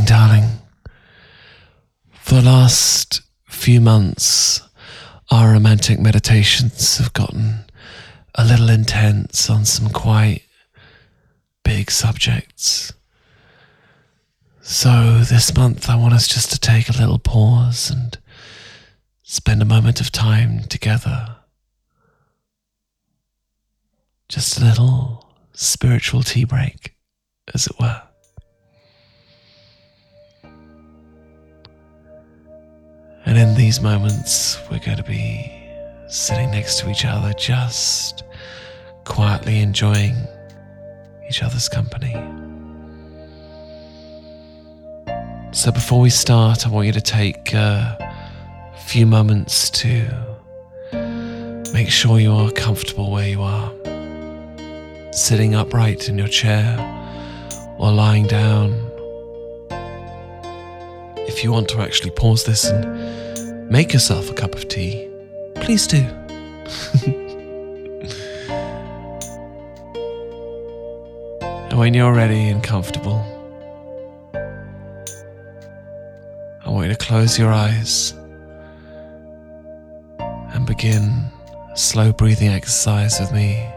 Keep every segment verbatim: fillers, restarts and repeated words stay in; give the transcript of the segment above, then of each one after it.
darling. For the last few months, our romantic meditations have gotten a little intense on some quite big subjects. So this month I want us just to take a little pause and spend a moment of time together. Just a little spiritual tea break, as it were. And in these moments, we're going to be sitting next to each other, just quietly enjoying each other's company. So before we start, I want you to take a few moments to make sure you are comfortable where you are, sitting upright in your chair or lying down. If you want to actually pause this and make yourself a cup of tea, please do. And when you're ready and comfortable, I want you to close your eyes and begin a slow breathing exercise with me,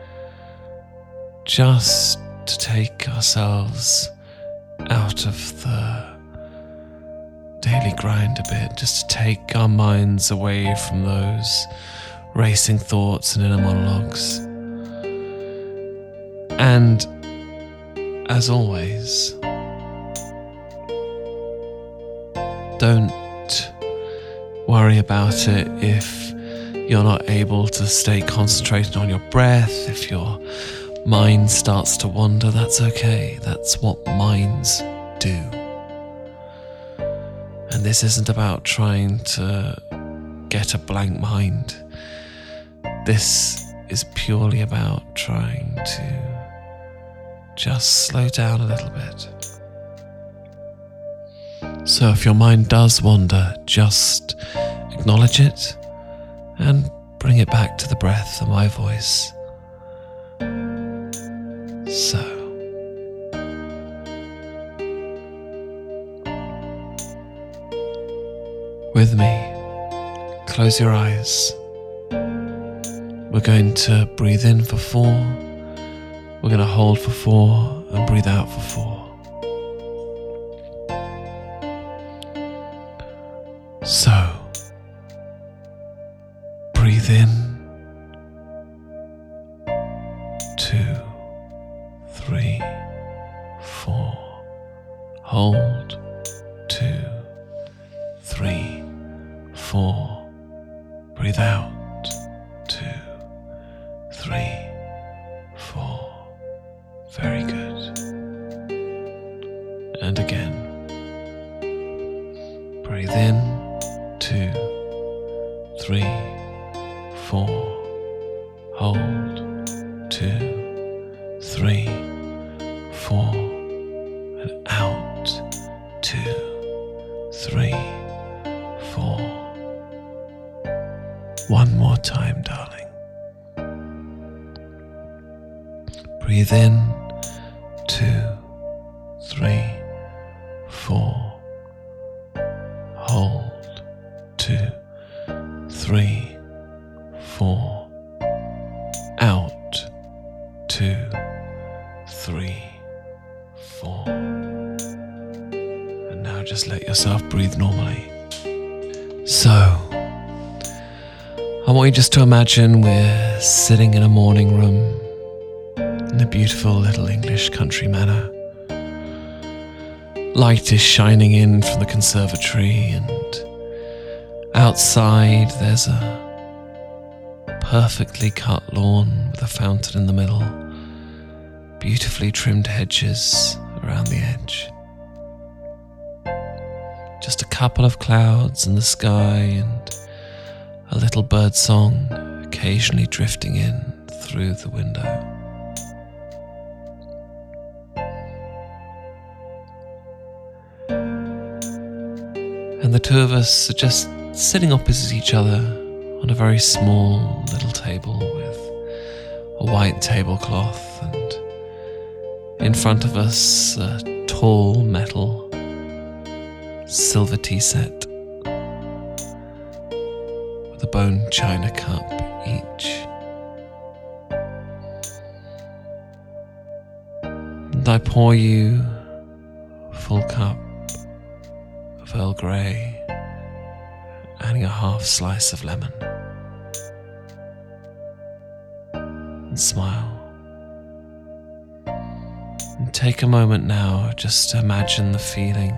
just to take ourselves out of the daily grind a bit, just to take our minds away from those racing thoughts and inner monologues. And as always, don't worry about it if you're not able to stay concentrated on your breath, if your mind starts to wander. That's okay. That's what minds do. And this isn't about trying to get a blank mind. This is purely about trying to just slow down a little bit. So if your mind does wander, just acknowledge it and bring it back to the breath and my voice. So, with me, close your eyes. We're going to breathe in for four, we're going to hold for four and breathe out for four. So, breathe in, two, three, four, hold, two, three, four, breathe out, two, three, four, very good, and again, breathe in, two, three, four, hold, two, three, four, and out, two, three, four. One more time, darling. Breathe in, two, three, four, hold, two, three, four, out, two, three, four. And now just let yourself breathe normally. So, I want you just to imagine we're sitting in a morning room in a beautiful little English country manor. Light is shining in from the conservatory, and outside there's a perfectly cut lawn with a fountain in the middle, beautifully trimmed hedges around the edge. Just a couple of clouds in the sky and a little bird song occasionally drifting in through the window. And the two of us are just sitting opposite each other on a very small little table with a white tablecloth, and in front of us a tall metal silver tea set with a bone china cup each. And I pour you a full cup of Earl Grey, adding a half slice of lemon, and smile. And take a moment now just to imagine the feeling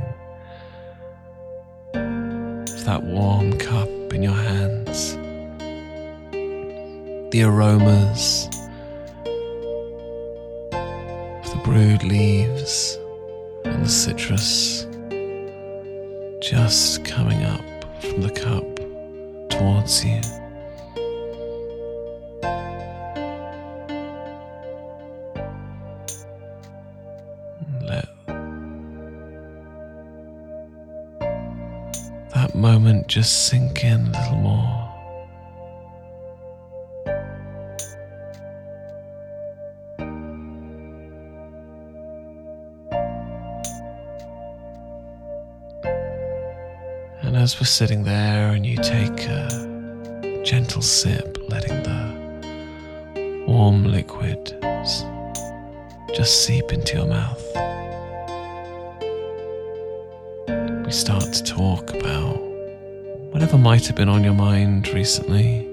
of that warm cup in your hands, the aromas of the brewed leaves and the citrus just coming up from the cup towards you. Let that moment just sink in a little more. And as we're sitting there and you take a gentle sip, letting the warm liquid just seep into your mouth, we start to talk about whatever might have been on your mind recently.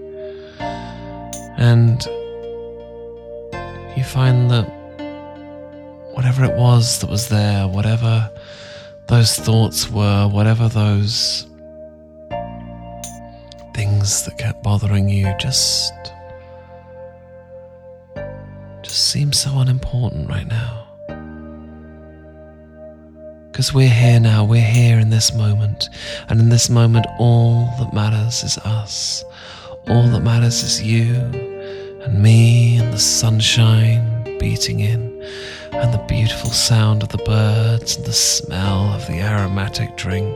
And you find that whatever it was that was there, whatever those thoughts were, whatever those things that kept bothering you, just just seem so unimportant right now. Because we're here now, we're here in this moment, and in this moment all that matters is us. All that matters is you and me and the sunshine beating in, and the beautiful sound of the birds and the smell of the aromatic drink.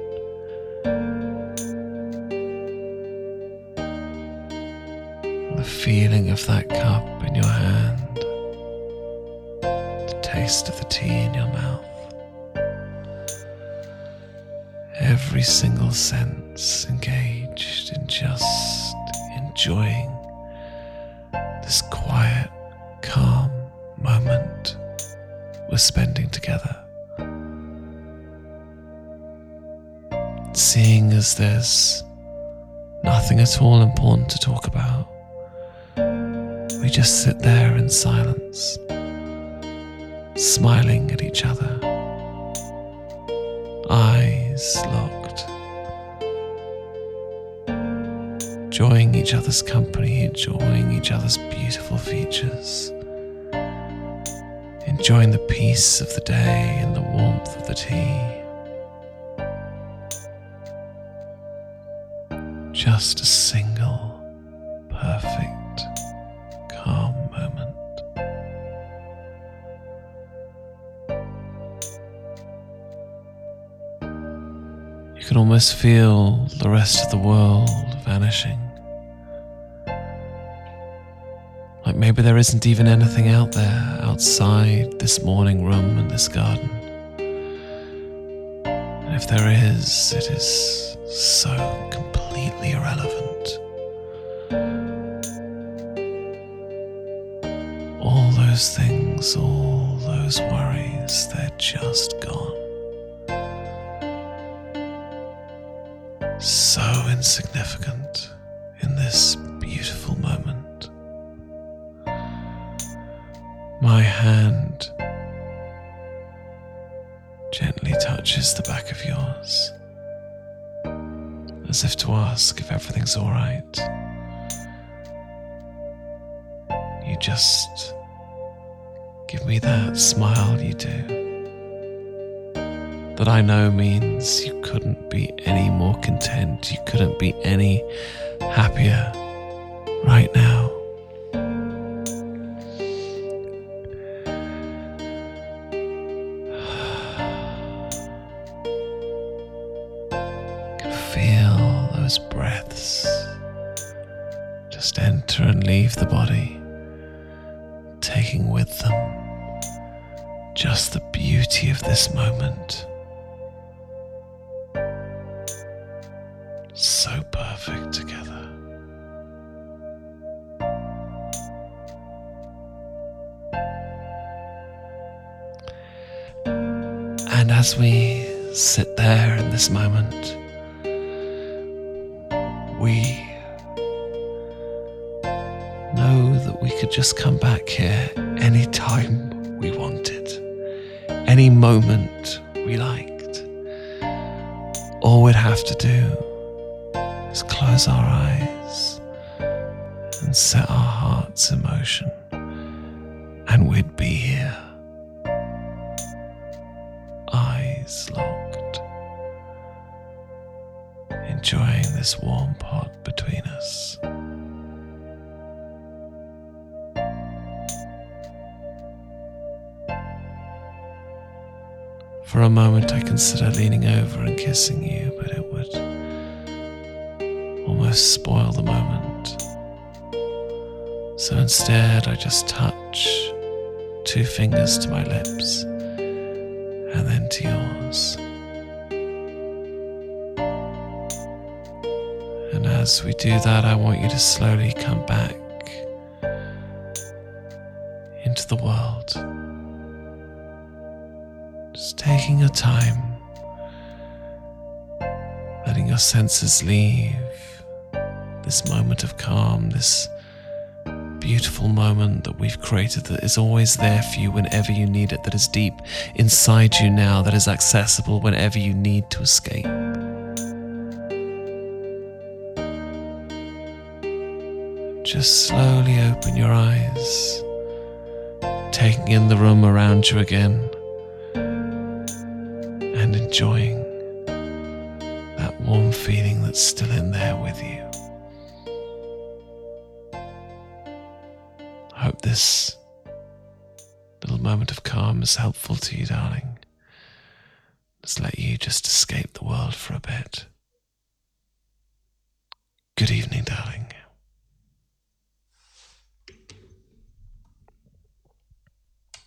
The feeling of that cup in your hand, the taste of the tea in your mouth. Every single sense engaged in just enjoying this quiet, calm moment we're spending together. Seeing as there's nothing at all important to talk about, we just sit there in silence, smiling at each other, eyes locked, enjoying each other's company, enjoying each other's beautiful features, enjoying the peace of the day and the warmth of the tea. Just a single, perfect, calm moment. You can almost feel the rest of the world vanishing. Like maybe there isn't even anything out there outside this morning room and this garden. And if there is, it is so completely irrelevant. All those things, all those worries, they're just gone. So insignificant in this beautiful moment. My hand gently touches the back of yours, as if to ask if everything's all right. You just give me that smile you do, that I know means you couldn't be any more content, you couldn't be any happier right now. You can feel those breaths just enter and leave the body, taking with them just the beauty of this moment. so perfect together. And as we sit there in this moment, we know that we could just come back here anytime we wanted, any moment we liked. All we'd have to do is close our eyes and set our hearts in motion, and we'd be here, eyes locked, enjoying this warm pot between us. For a moment I consider leaning over and kissing you, but it would almost spoil the moment. So instead I just touch two fingers to my lips and then to yours. And as we do that, I want you to slowly come back into the world. Just taking your time, letting your senses leave this moment of calm, this beautiful moment that we've created that is always there for you whenever you need it, that is deep inside you now, that is accessible whenever you need to escape. Just slowly open your eyes, taking in the room around you again, and enjoying that warm feeling that's still in there with you. I hope this little moment of calm is helpful to you, darling. Just let you just escape the world for a bit. Good evening.